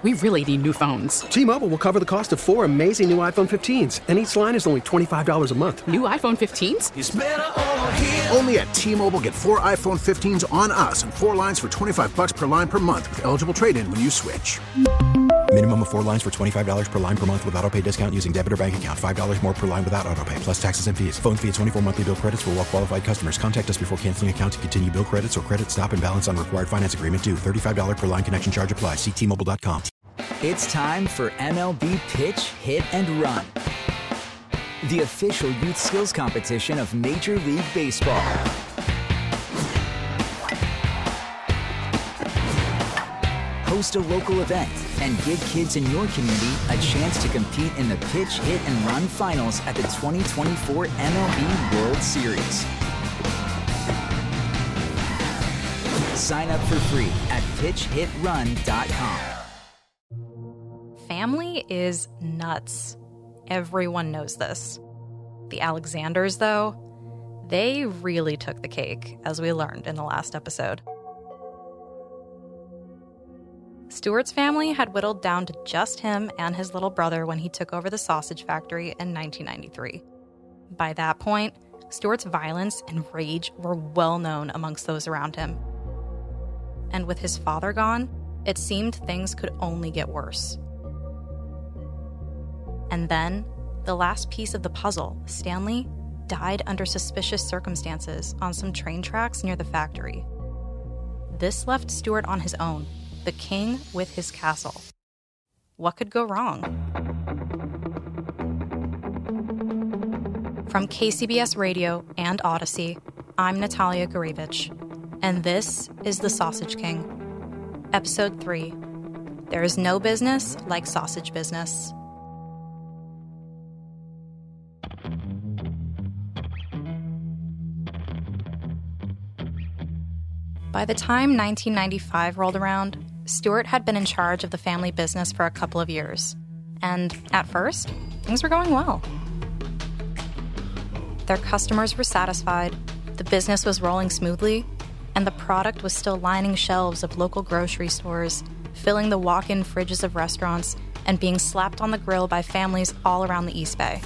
We really need new phones. T-Mobile will cover the cost of 4 amazing new iPhone 15s, and each line is only $25 a month. New iPhone 15s? It's better over here. Only at T-Mobile, get 4 iPhone 15s on us and 4 lines for $25 per line per month with eligible trade-in when you switch. Minimum of 4 lines for $25 per line per month with autopay discount using debit or bank account. $5 more per line without autopay, plus taxes and fees. Phone fee at 24 monthly bill credits for well-qualified customers. Contact us before canceling account to continue bill credits or credit stop and balance on required finance agreement due. $35 per line connection charge applies. See T-Mobile.com. It's time for MLB Pitch, Hit, and Run, the official youth skills competition of Major League Baseball. Host a local event and give kids in your community a chance to compete in the Pitch, Hit, and Run finals at the 2024 MLB World Series. Sign up for free at pitchhitrun.com. Family is nuts. Everyone knows this. The Alexanders, though, they really took the cake, as we learned in the last episode. Stuart's family had whittled down to just him and his little brother when he took over the sausage factory in 1993. By that point, Stuart's violence and rage were well known amongst those around him. And with his father gone, it seemed things could only get worse. And then, the last piece of the puzzle, Stanley, died under suspicious circumstances on some train tracks near the factory. This left Stuart on his own, the king with his castle. What could go wrong? From KCBS Radio and Odyssey, I'm Natalia Gurevich, and this is The Sausage King. Episode 3. There is no business like sausage business. By the time 1995 rolled around, Stuart had been in charge of the family business for a couple of years. And at first, things were going well. Their customers were satisfied, the business was rolling smoothly, and the product was still lining shelves of local grocery stores, filling the walk-in fridges of restaurants, and being slapped on the grill by families all around the East Bay.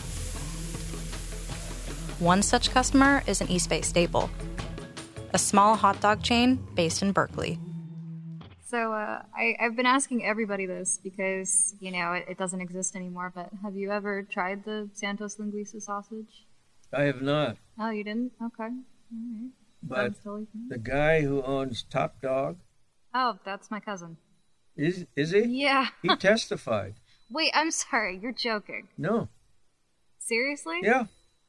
One such customer is an East Bay staple, a small hot dog chain based in Berkeley. So I've been asking everybody this because, it doesn't exist anymore, but have you ever tried the Santos Linguiça sausage? I have not. Oh, you didn't? Okay. All right. But the guy who owns Top Dog... Oh, that's my cousin. Is he? Yeah. He testified. Wait, I'm sorry. You're joking. No. Seriously? Yeah.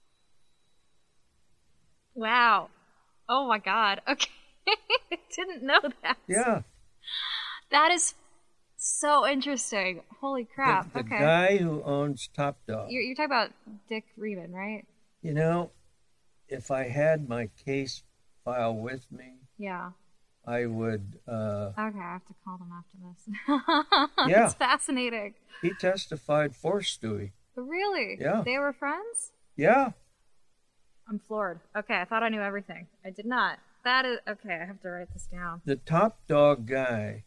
Wow. Oh my God. Okay. I didn't know that. Yeah. That is so interesting. Holy crap. The okay. guy who owns Top Dog. You're talking about Dick Riemann, right? If I had my case file with me, yeah, I would... Okay, I have to call them after this. Yeah. It's fascinating. He testified for Stewie. Really? Yeah. They were friends? Yeah. I'm floored. Okay, I thought I knew everything. I did not. That is... Okay, I have to write this down. The Top Dog guy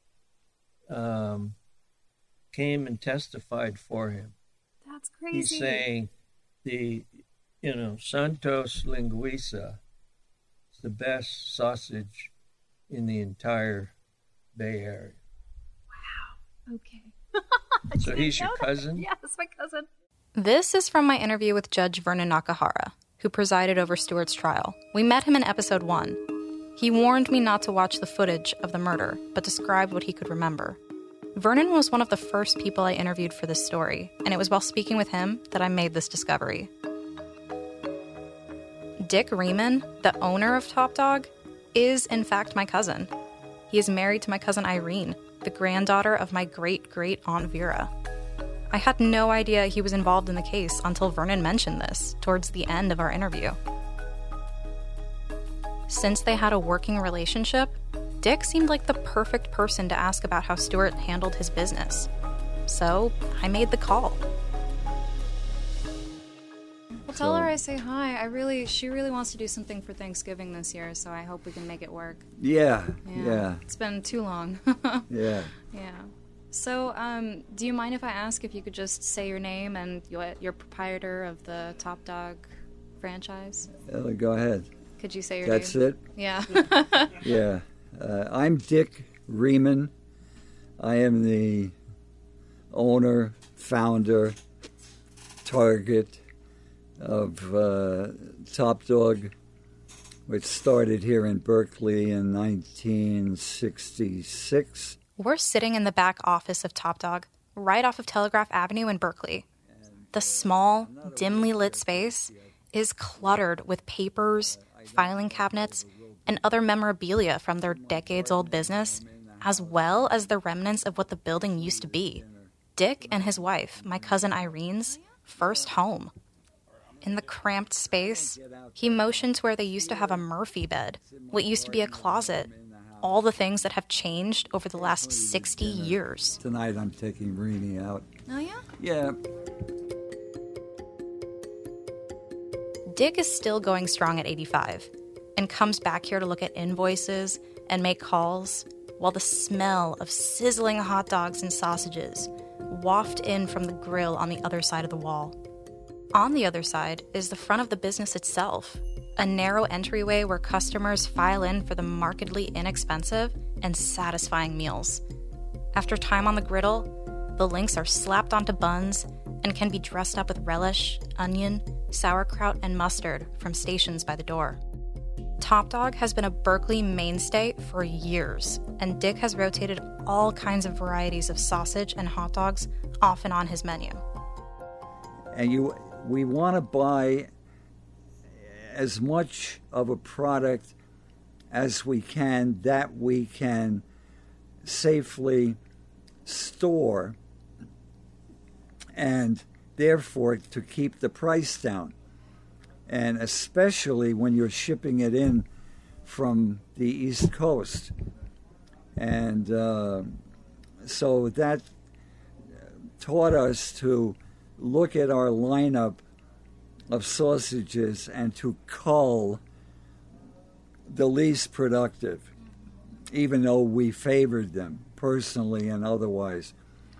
came and testified for him. That's crazy. He's saying the, Santos Linguiça is the best sausage in the entire Bay Area. Wow. Okay. So he's your cousin? Yeah, that's my cousin. This is from my interview with Judge Vernon Nakahara, who presided over Stuart's trial. We met him in episode 1. He warned me not to watch the footage of the murder, but described what he could remember. Vernon was one of the first people I interviewed for this story, and it was while speaking with him that I made this discovery. Dick Riemann, the owner of Top Dog, is in fact my cousin. He is married to my cousin Irene, the granddaughter of my great-great-aunt Vera. I had no idea he was involved in the case until Vernon mentioned this towards the end of our interview. Since they had a working relationship, Dick seemed like the perfect person to ask about how Stuart handled his business. So I made the call. Well, tell her I say hi. She really wants to do something for Thanksgiving this year, so I hope we can make it work. Yeah. It's been too long. Yeah. Yeah. So, do you mind if I ask if you could just say your name and you're proprietor of the Top Dog franchise? Go ahead. Could you say your That's name? it? Yeah. Yeah. I'm Dick Riemann. I am the owner, founder, target of Top Dog, which started here in Berkeley in 1966. We're sitting in the back office of Top Dog, right off of Telegraph Avenue in Berkeley. The small, dimly lit space is cluttered with papers, filing cabinets, and other memorabilia from their decades-old business, as well as the remnants of what the building used to be. Dick and his wife, my cousin Irene's, first home. In the cramped space, he motioned to where they used to have a Murphy bed, what used to be a closet, all the things that have changed over the last 60 years. Tonight I'm taking Rini out. Oh, yeah? Yeah. Dick is still going strong at 85 and comes back here to look at invoices and make calls while the smell of sizzling hot dogs and sausages waft in from the grill on the other side of the wall. On the other side is the front of the business itself, a narrow entryway where customers file in for the markedly inexpensive and satisfying meals. After time on the griddle, the links are slapped onto buns and can be dressed up with relish, onion, sauerkraut, and mustard from stations by the door. Top Dog has been a Berkeley mainstay for years, and Dick has rotated all kinds of varieties of sausage and hot dogs off and on his menu. And we want to buy as much of a product as we can that we can safely store, and therefore to keep the price down. And especially when you're shipping it in from the East Coast. And so that taught us to look at our lineup of sausages and to cull the least productive, even though we favored them personally and otherwise.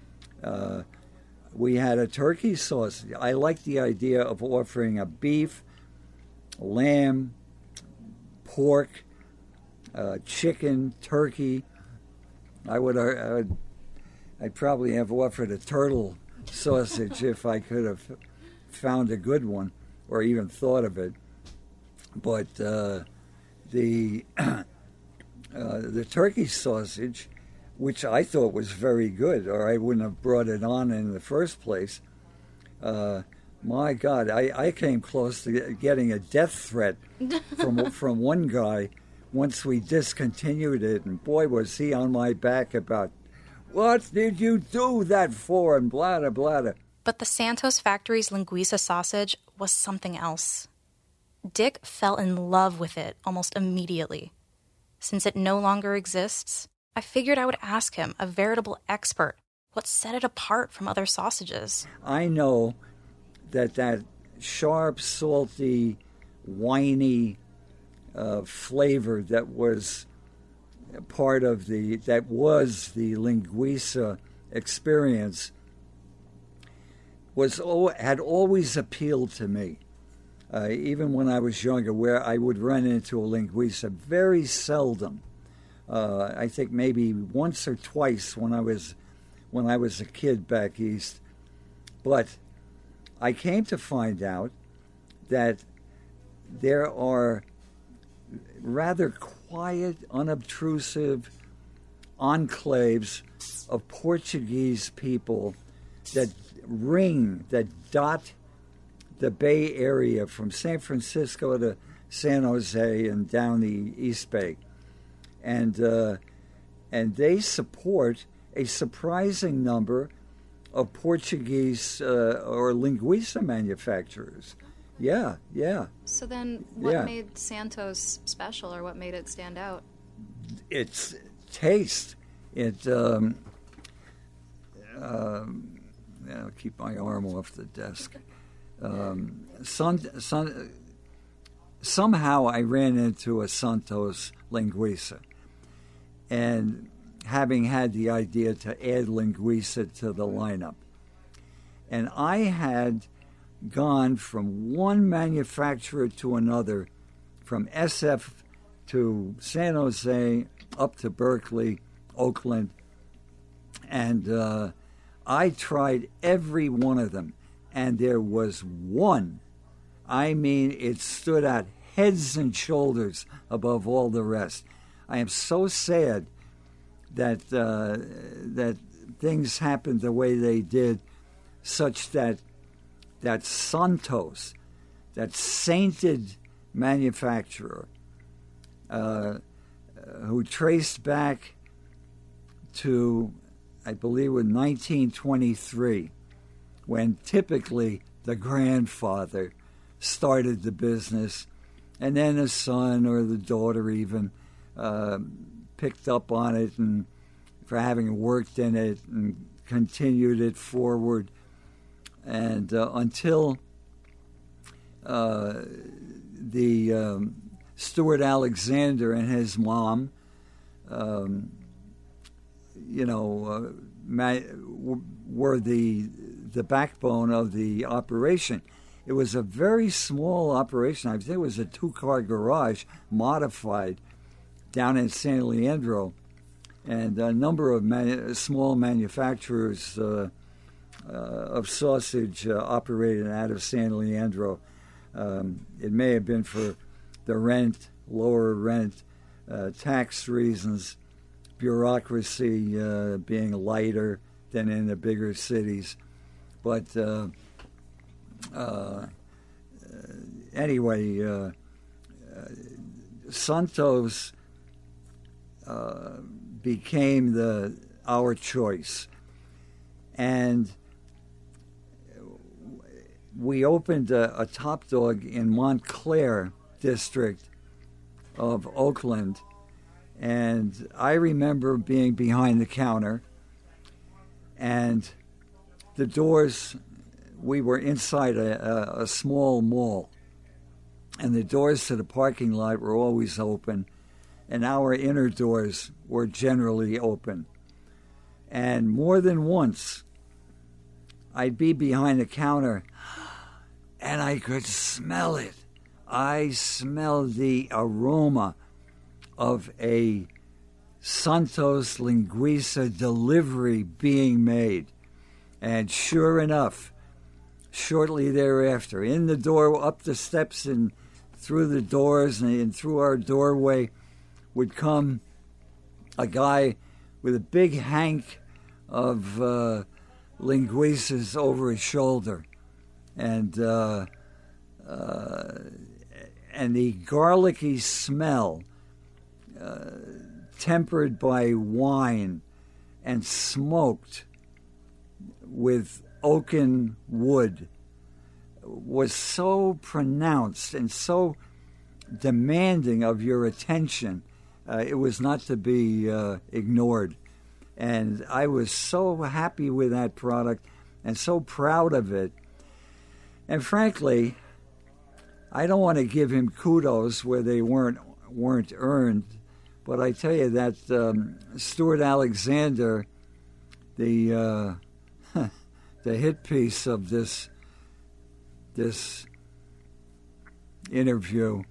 We had a turkey sausage. I like the idea of offering a beef, lamb, pork, chicken, turkey. I'd probably have offered a turtle sausage if I could have found a good one or even thought of it. But the turkey sausage, which I thought was very good, or I wouldn't have brought it on in the first place. My God, I came close to getting a death threat from one guy once we discontinued it, and boy, was he on my back about, what did you do that for, and blah, blah, blah. But the Santos Factory's linguiça sausage was something else. Dick fell in love with it almost immediately. Since it no longer exists, I figured I would ask him, a veritable expert, what set it apart from other sausages. I know that sharp, salty, winey flavor that was part of the linguiça experience had always appealed to me. Even when I was younger, where I would run into a linguiça, very seldom. I think maybe once or twice when I was a kid back east. But I came to find out that there are rather quiet, unobtrusive enclaves of Portuguese people that dot the Bay Area from San Francisco to San Jose and down the East Bay. And they support a surprising number of Portuguese or linguiça manufacturers. Yeah. So then what made Santos special, or what made it stand out? Its taste. I'll keep my arm off the desk. Somehow I ran into a Santos linguiça, and having had the idea to add Linguiça to the lineup. And I had gone from one manufacturer to another, from SF to San Jose, up to Berkeley, Oakland, and I tried every one of them, and there was one. I mean, it stood out heads and shoulders above all the rest. I am so sad that that things happened the way they did, such that Santos, that sainted manufacturer, who traced back to, I believe, in 1923, when typically the grandfather started the business, and then the son or the daughter even picked up on it, and for having worked in it and continued it forward, and until the Stuart Alexander and his mom, were the backbone of the operation. It was a very small operation. I think it was a 2-car garage modified down in San Leandro, and a number of small manufacturers of sausage operated out of San Leandro. It may have been for the rent, lower rent, tax reasons, bureaucracy being lighter than in the bigger cities. But anyway, Santos became our choice, and we opened a Top Dog in Montclair district of Oakland, and I remember being behind the counter, and the doors, we were inside a small mall, and the doors to the parking lot were always open, and our inner doors were generally open. And more than once, I'd be behind the counter, and I could smell it. I smelled the aroma of a Santos Linguiça delivery being made. And sure enough, shortly thereafter, in the door, up the steps and through the doors and through our doorway, would come a guy with a big hank of linguiças over his shoulder, and the garlicky smell, tempered by wine and smoked with oaken wood, was so pronounced and so demanding of your attention. It was not to be ignored. And I was so happy with that product and so proud of it. And frankly, I don't want to give him kudos where they weren't earned, but I tell you that Stuart Alexander, the hit piece of this interview,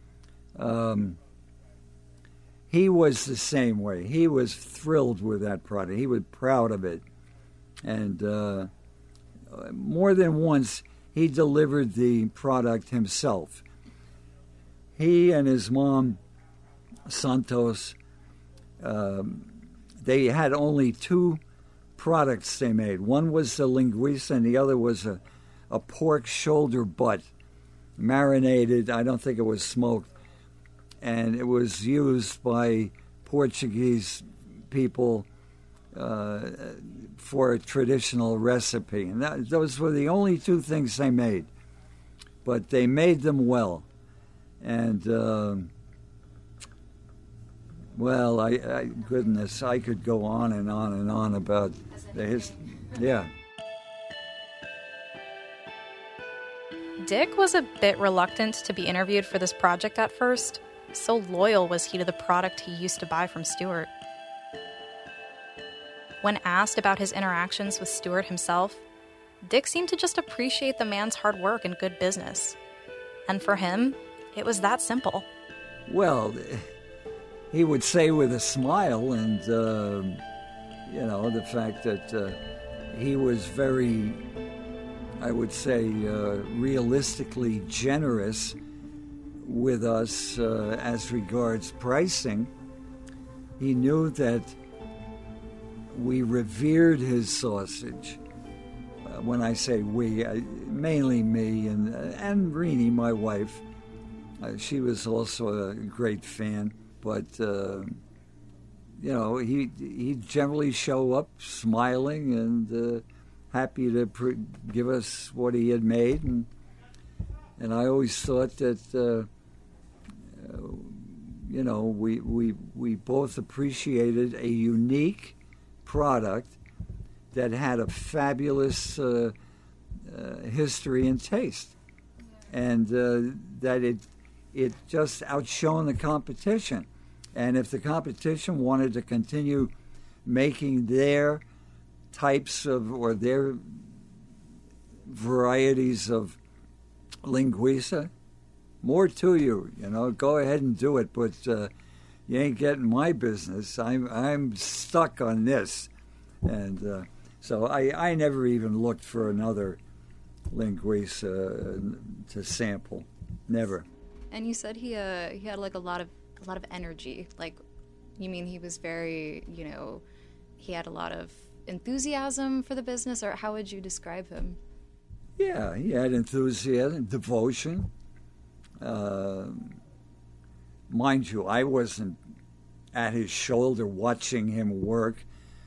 he was the same way. He was thrilled with that product. He was proud of it. And more than once, he delivered the product himself. He and his mom, Santos, they had only 2 products they made. One was the linguiça, and the other was a pork shoulder butt, marinated. I don't think it was smoked. And it was used by Portuguese people for a traditional recipe. And those were the only 2 things they made. But they made them well. And, well, goodness, I could go on and on and on about the history. Yeah. Dick was a bit reluctant to be interviewed for this project at first. So loyal was he to the product he used to buy from Stuart. When asked about his interactions with Stewart himself, Dick seemed to just appreciate the man's hard work and good business. And for him, it was that simple. Well, he would say with a smile, and, the fact that he was very, I would say, realistically generous with us as regards pricing. He knew that we revered his sausage. When I say we, mainly me and Renee, my wife. She was also a great fan, but he'd generally show up smiling and happy to give us what he had made, and I always thought that we both appreciated a unique product that had a fabulous history and taste, and that it just outshone the competition. And if the competition wanted to continue making their types of, or their varieties of linguiça, more to you, go ahead and do it, but you ain't getting my business. I'm stuck on this. And so I never even looked for another linguiça to sample. Never. And you said he had like a lot of energy. Like, you mean he was very, he had a lot of enthusiasm for the business, or how would you describe him? Yeah, he had enthusiasm, devotion. Mind you, I wasn't at his shoulder watching him work.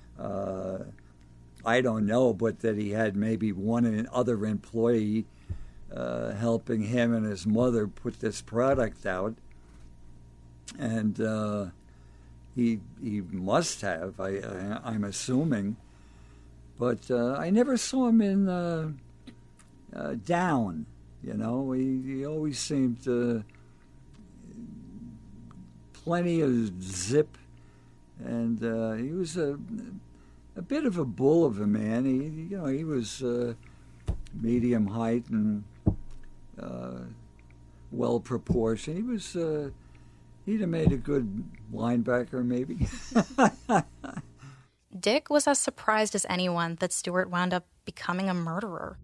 I don't know, but that he had maybe one other employee helping him and his mother put this product out. And he must have, I'm assuming. But I never saw him in down, He always seemed plenty of zip. And he was a bit of a bull of a man. He was medium height and well proportioned. He was he'd have made a good linebacker, maybe. Dick was as surprised as anyone that Stewart wound up becoming a murderer.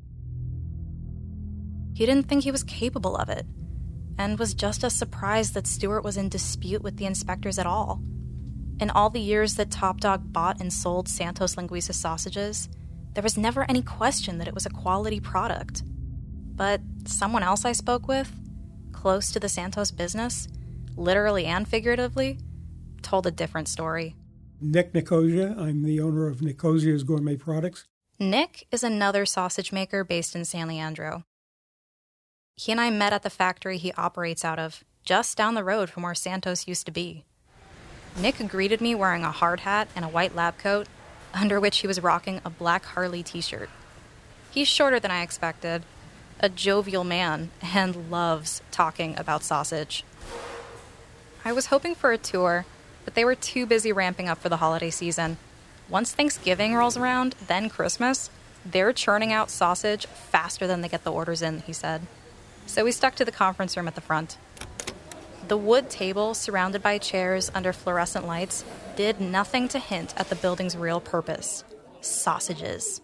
He didn't think he was capable of it, and was just as surprised that Stewart was in dispute with the inspectors at all. In all the years that Top Dog bought and sold Santos Linguiça sausages, there was never any question that it was a quality product. But someone else I spoke with, close to the Santos business, literally and figuratively, told a different story. Nick Nicosia. I'm the owner of Nicosia's Gourmet Products. Nick is another sausage maker based in San Leandro. He and I met at the factory he operates out of, just down the road from where Santos used to be. Nick greeted me wearing a hard hat and a white lab coat, under which he was rocking a black Harley t-shirt. He's shorter than I expected, a jovial man, and loves talking about sausage. I was hoping for a tour, but they were too busy ramping up for the holiday season. Once Thanksgiving rolls around, then Christmas, they're churning out sausage faster than they get the orders in, he said. So we stuck to the conference room at the front. The wood table, surrounded by chairs under fluorescent lights, did nothing to hint at the building's real purpose: sausages.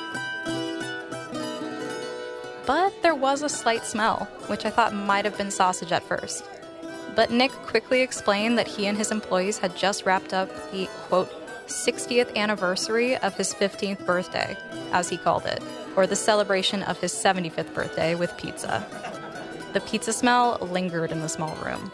But there was a slight smell, which I thought might have been sausage at first. But Nick quickly explained that he and his employees had just wrapped up the, quote, 60th anniversary of his 15th birthday, as he called it, or the celebration of his 75th birthday with pizza. The pizza smell lingered in the small room.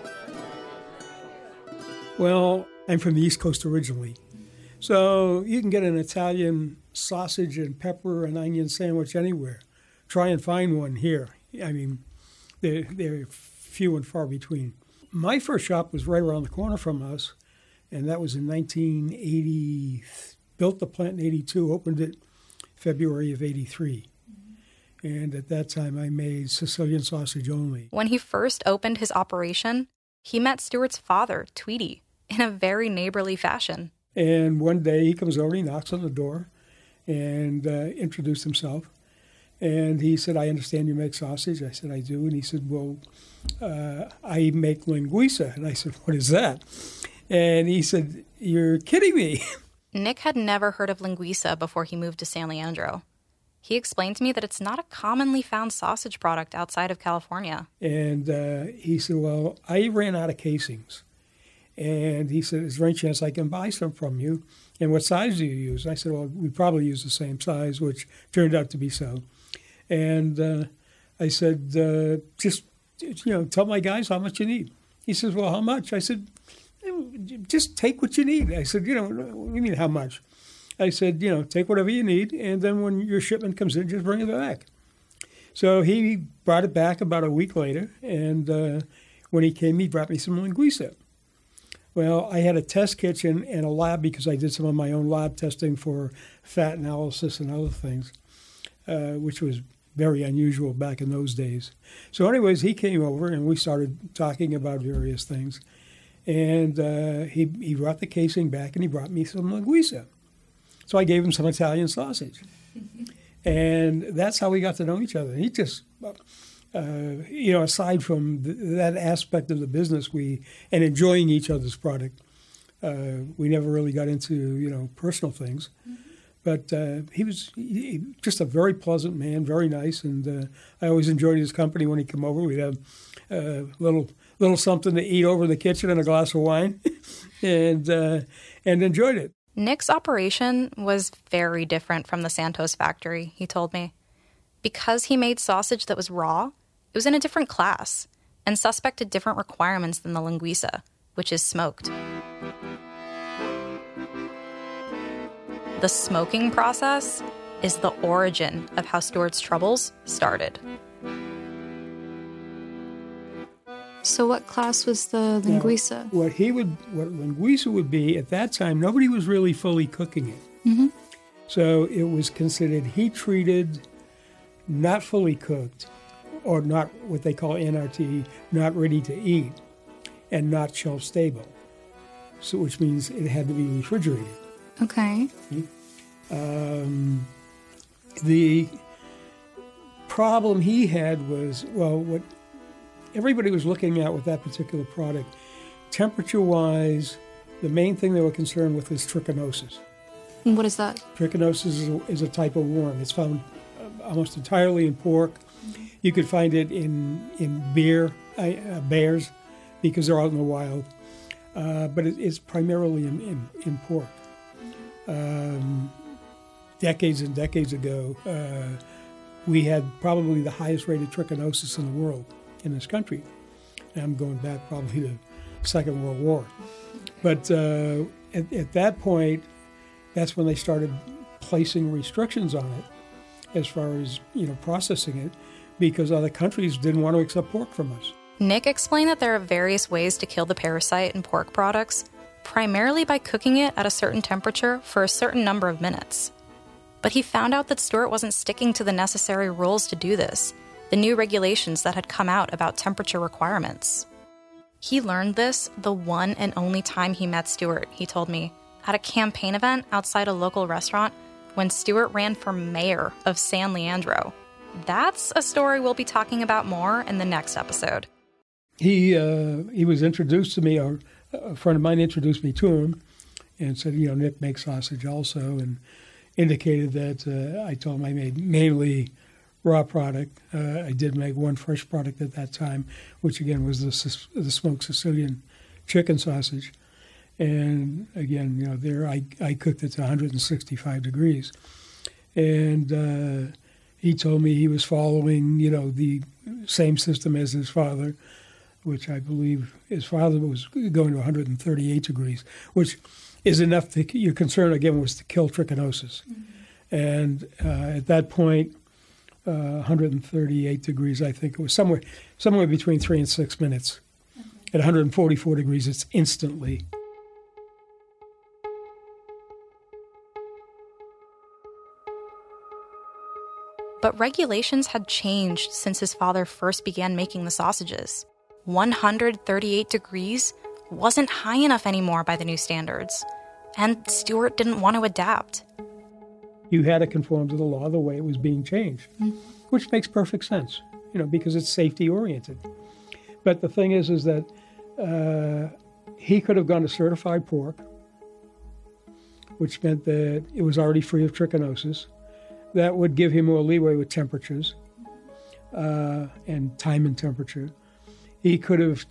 Well, I'm from the East Coast originally. So you can get an Italian sausage and pepper and onion sandwich anywhere. Try and find one here. I mean, they're few and far between. My first shop was right around the corner from us, and that was in 1980. Built the plant in 82, opened it February of 83. And at that time, I made Sicilian sausage only. When he first opened his operation, he met Stewart's father, Tweety, in a very neighborly fashion. And one day he comes over, he knocks on the door and introduced himself. And he said, I understand you make sausage. I said, I do. And he said, well, I make linguiça. And I said, what is that? And he said, you're kidding me. Nick had never heard of linguiça before he moved to San Leandro. He explained to me that it's not a commonly found sausage product outside of California. And he said, well, I ran out of casings. And he said, is there any chance I can buy some from you? And what size do you use? I said, well, we probably use the same size, which turned out to be so. And I said, just, tell my guys how much you need. He says, well, how much? I said, just take what you need. I said, what do you mean how much? I said, take whatever you need, and then when your shipment comes in, just bring it back. So he brought it back about a week later, and when he came, he brought me some linguiça. Well, I had a test kitchen and a lab because I did some of my own lab testing for fat analysis and other things, which was very unusual back in those days. So anyways, he came over, and we started talking about various things. And he brought the casing back, and he brought me some linguiça. So I gave him some Italian sausage. And that's how we got to know each other. He just, aside from that aspect of the business, and enjoying each other's product, we never really got into, personal things. But he was just a very pleasant man, very nice. And I always enjoyed his company when he came over. We'd have a little something to eat over in the kitchen and a glass of wine and enjoyed it. Nick's operation was very different from the Santos factory, he told me. Because he made sausage that was raw, it was in a different class and suspected different requirements than the linguiça, which is smoked. The smoking process is the origin of how Stuart's troubles started. So what class was the linguiça? What linguiça would be, at that time, nobody was really fully cooking it. Mm-hmm. So it was considered heat-treated, not fully cooked, or not what they call NRT, not ready to eat, and not shelf-stable, so which means it had to be refrigerated. Okay. The problem he had was, what everybody was looking at with that particular product, temperature-wise, the main thing they were concerned with is trichinosis. And what is that? Trichinosis is a type of worm. It's found almost entirely in pork. You could find it in bears, because they're out in the wild. But it's primarily in pork. Decades and decades ago, we had probably the highest rate of trichinosis in the world in this country. And I'm going back probably to the Second World War. But at that point, that's when they started placing restrictions on it as far as processing it, because other countries didn't want to accept pork from us. Nick explained that there are various ways to kill the parasite in pork products, primarily by cooking it at a certain temperature for a certain number of minutes. But he found out that Stuart wasn't sticking to the necessary rules to do this, the new regulations that had come out about temperature requirements. He learned this the one and only time he met Stuart, he told me, at a campaign event outside a local restaurant when Stuart ran for mayor of San Leandro. That's a story we'll be talking about more in the next episode. He was introduced to me, or a friend of mine introduced me to him, and said, Nick makes sausage also, and indicated that I told him I made mainly raw product. I did make one fresh product at that time, which again was the smoked Sicilian chicken sausage. And again, there I cooked it to 165 degrees. And he told me he was following, the same system as his father, which I believe his father was going to 138 degrees, which is enough to, your concern again was to kill trichinosis. Mm-hmm. And at that point, 138 degrees, I think it was somewhere between 3 and 6 minutes. Okay. At 144 degrees, it's instantly. But regulations had changed since his father first began making the sausages. 138 degrees wasn't high enough anymore by the new standards. and Stewart didn't want to adapt. You had to conform to the law the way it was being changed, which makes perfect sense, because it's safety oriented. But the thing is that he could have gone to certified pork, which meant that it was already free of trichinosis. That would give him more leeway with temperatures and time and temperature. He could have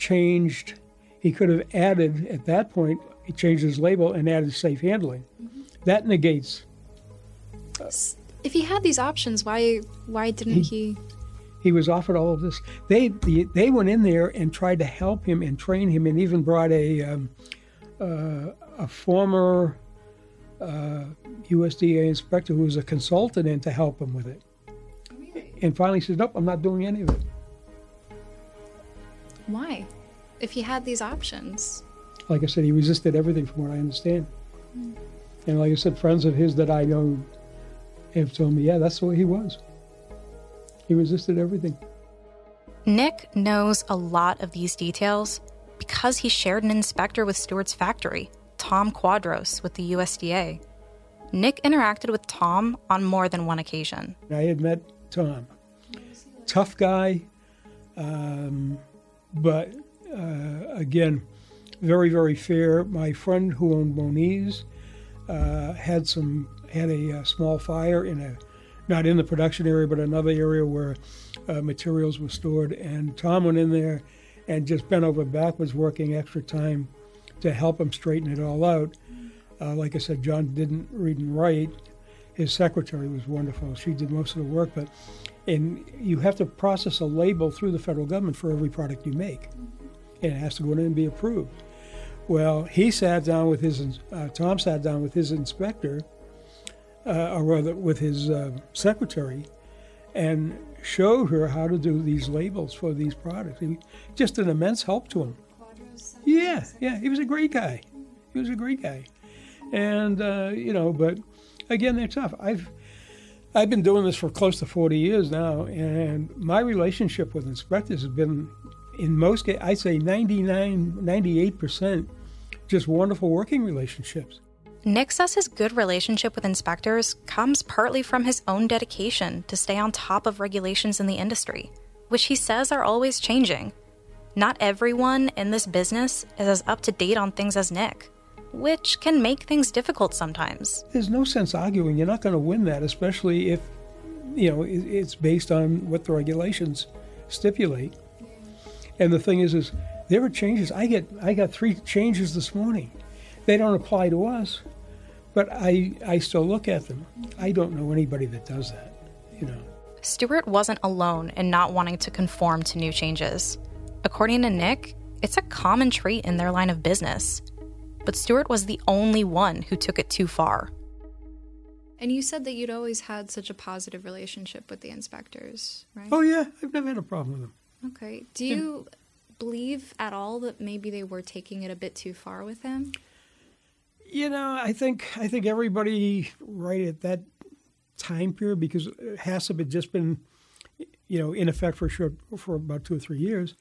added, at that point, he changed his label and added safe handling. That negates. If he had these options, why didn't he? He was offered all of this. They went in there and tried to help him and train him, and even brought a former USDA inspector who was a consultant in to help him with it. Really? And finally he said, nope, I'm not doing any of it. Why? If he had these options? Like I said, he resisted everything from what I understand. And like I said, friends of his that I know have told me, yeah, that's the way he was. He resisted everything. Nick knows a lot of these details because he shared an inspector with Stewart's factory, Tom Quadros, with the USDA. Nick interacted with Tom on more than one occasion. I had met Tom. Tough guy, but again, very, very fair. My friend who owned Moniz had a small fire not in the production area, but another area where materials were stored. And Tom went in there and just bent over backwards, working extra time to help him straighten it all out. Like I said, John didn't read and write. His secretary was wonderful. She did most of the work. And you have to process a label through the federal government for every product you make. And it has to go in and be approved. Well, Tom sat down with his inspector, or rather with his secretary, and showed her how to do these labels for these products. Just an immense help to him. Yeah, he was a great guy. And, but again, they're tough. I've been doing this for close to 40 years now, and my relationship with inspectors has been, in most cases, I'd say 98% just wonderful working relationships. Nick says his good relationship with inspectors comes partly from his own dedication to stay on top of regulations in the industry, which he says are always changing. Not everyone in this business is as up to date on things as Nick, which can make things difficult sometimes. There's no sense arguing. You're not going to win that, especially if, it's based on what the regulations stipulate. And the thing is there are changes. I got 3 changes this morning. They don't apply to us, but I still look at them. I don't know anybody that does that, Stewart wasn't alone in not wanting to conform to new changes. According to Nick, it's a common trait in their line of business. But Stewart was the only one who took it too far. And you said that you'd always had such a positive relationship with the inspectors, right? Oh, yeah. I've never had a problem with them. Okay. Do you believe at all that maybe they were taking it a bit too far with him? I think everybody right at that time period, because HACCP had just been, in effect for about 2 or 3 years.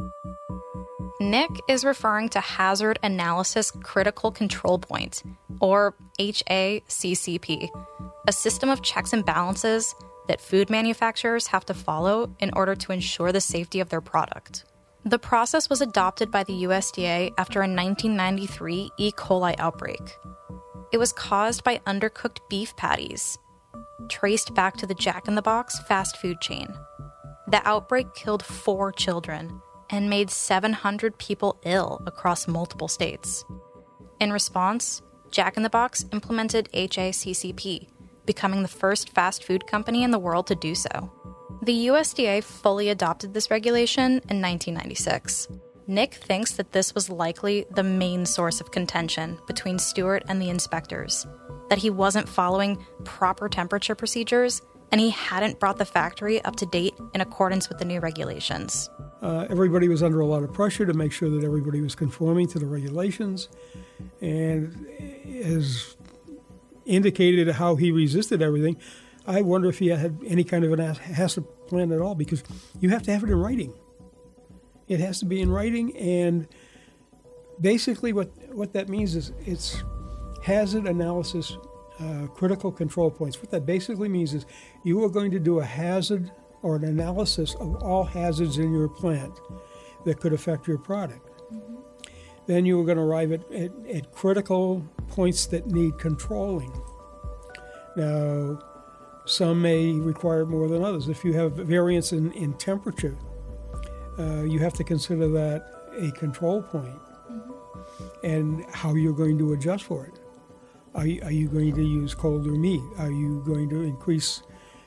Nick is referring to Hazard Analysis Critical Control Point, or HACCP, a system of checks and balances that food manufacturers have to follow in order to ensure the safety of their product. The process was adopted by the USDA after a 1993 E. coli outbreak. It was caused by undercooked beef patties, traced back to the Jack in the Box fast food chain. The outbreak killed 4 children and made 700 people ill across multiple states. In response, Jack in the Box implemented HACCP, becoming the first fast food company in the world to do so. The USDA fully adopted this regulation in 1996. Nick thinks that this was likely the main source of contention between Stewart and the inspectors, that he wasn't following proper temperature procedures and he hadn't brought the factory up to date in accordance with the new regulations. Everybody was under a lot of pressure to make sure that everybody was conforming to the regulations, and as indicated how he resisted everything, I wonder if he had any kind of an HACCP plan at all, because you have to have it in writing. It has to be in writing, and basically what that means is it's hazard analysis critical control points. What that basically means is you are going to do a hazard or an analysis of all hazards in your plant that could affect your product. Mm-hmm. Then you are going to arrive at critical points that need controlling. Now, some may require more than others. If you have variance in temperature, you have to consider that a control point, and how you're going to adjust for it. Are you going to use colder meat? Are you going to increase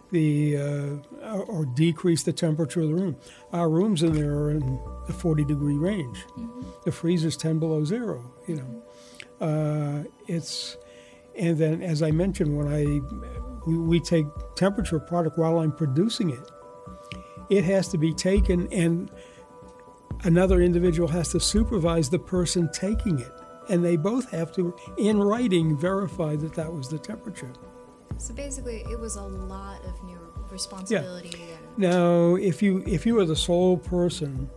or decrease the temperature of the room? Our rooms in there are in the 40-degree range. Mm-hmm. The freezer's 10 below zero. And then, as I mentioned, when we take temperature of product while I'm producing it, it has to be taken, and another individual has to supervise the person taking it. And they both have to, in writing, verify that that was the temperature. So basically, it was a lot of new responsibility. Yeah. Now, if you are the sole person,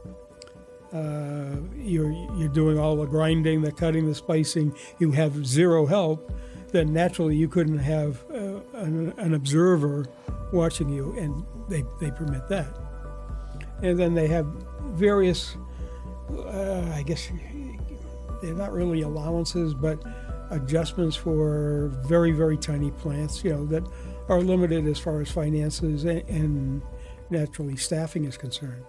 you're doing all the grinding, the cutting, the spicing, you have zero help, then naturally you couldn't have an observer watching you, and they permit that. And then they have various, I guess they're not really allowances, but adjustments for very, very tiny plants, that are limited as far as finances and naturally staffing is concerned.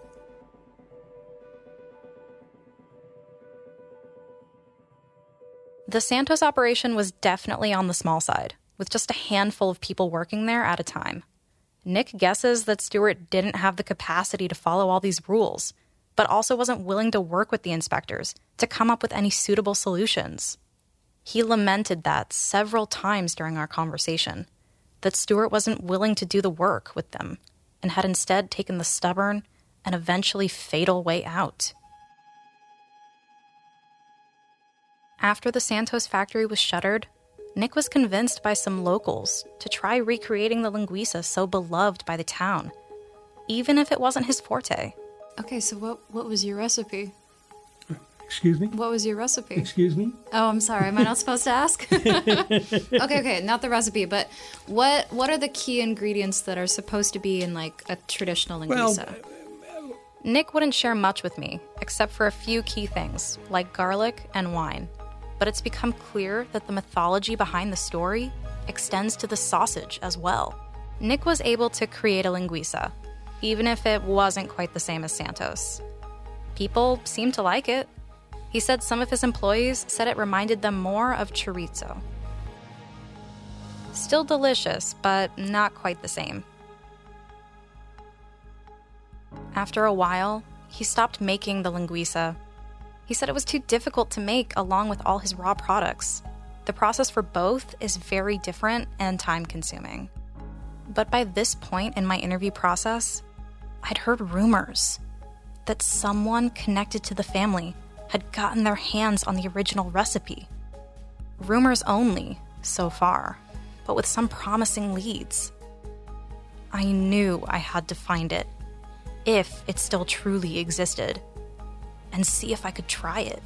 The Santos operation was definitely on the small side, with just a handful of people working there at a time. Nick guesses that Stewart didn't have the capacity to follow all these rules, but also wasn't willing to work with the inspectors to come up with any suitable solutions. He lamented that several times during our conversation, that Stewart wasn't willing to do the work with them and had instead taken the stubborn and eventually fatal way out. After the Santos factory was shuttered, Nick was convinced by some locals to try recreating the linguiça so beloved by the town, even if it wasn't his forte. Okay, so what was your recipe? Excuse me? What was your recipe? Excuse me? Oh, I'm sorry. Am I not supposed to ask? Okay, not the recipe, but what are the key ingredients that are supposed to be in, like, a traditional linguiça? Nick wouldn't share much with me, except for a few key things, like garlic and wine. But it's become clear that the mythology behind the story extends to the sausage as well. Nick was able to create a linguiça, even if it wasn't quite the same as Santos. People seemed to like it. He said some of his employees said it reminded them more of chorizo. Still delicious, but not quite the same. After a while, he stopped making the linguiça. He said it was too difficult to make along with all his raw products. The process for both is very different and time-consuming. But by this point in my interview process, I'd heard rumors that someone connected to the family had gotten their hands on the original recipe. Rumors only, so far, but with some promising leads. I knew I had to find it, if it still truly existed, and see if I could try it.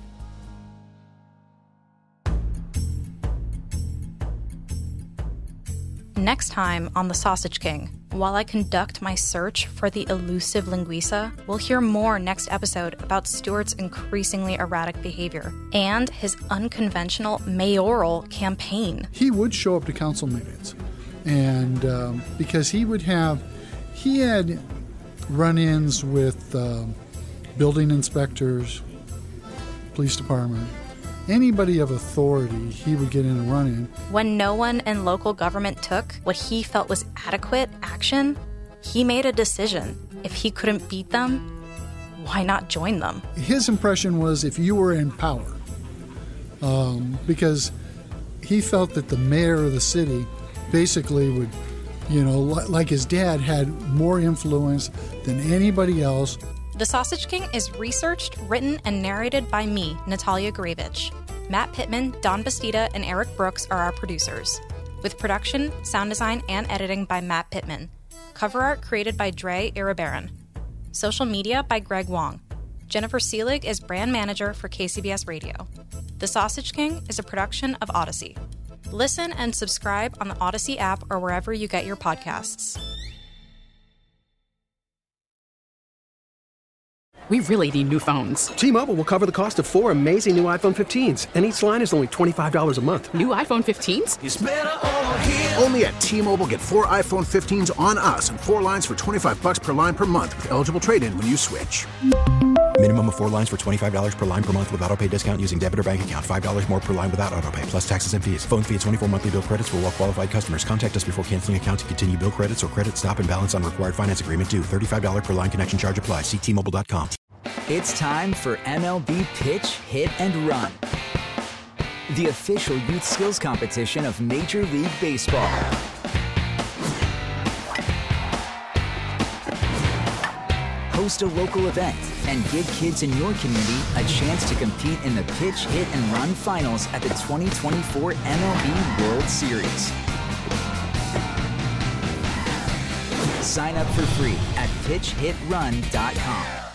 Next time on The Sausage King, while I conduct my search for the elusive linguiça, we'll hear more next episode about Stewart's increasingly erratic behavior and his unconventional mayoral campaign. He would show up to council meetings, and because he had run-ins with building inspectors, police department, anybody of authority, he would get in a run-in. When no one in local government took what he felt was adequate action, he made a decision. If he couldn't beat them, why not join them? His impression was if you were in power, because he felt that the mayor of the city basically would, like his dad, had more influence than anybody else. The Sausage King is researched, written, and narrated by me, Natalia Gurevich. Matt Pittman, Don Bastida, and Eric Brooks are our producers, with production, sound design, and editing by Matt Pittman. Cover art created by Dre Iribarren. Social media by Greg Wong. Jennifer Seelig is brand manager for KCBS Radio. The Sausage King is a production of Odyssey. Listen and subscribe on the Odyssey app or wherever you get your podcasts. We really need new phones. T-Mobile will cover the cost of 4 amazing new iPhone 15s, and each line is only $25 a month. New iPhone 15s? It's better over here. Only at T-Mobile, get 4 iPhone 15s on us and 4 lines for $25 per line per month with eligible trade-in when you switch. Minimum of 4 lines for $25 per line per month with autopay discount using debit or bank account. $5 more per line without autopay, plus taxes and fees. Phone fee at 24 monthly bill credits for well-qualified customers. Contact us before canceling account to continue bill credits or credit stop and balance on required finance agreement due. $35 per line connection charge applies. See T-Mobile.com. It's time for MLB Pitch, Hit, and Run, the official youth skills competition of Major League Baseball. Host a local event and give kids in your community a chance to compete in the Pitch, Hit, and Run finals at the 2024 MLB World Series. Sign up for free at pitchhitrun.com.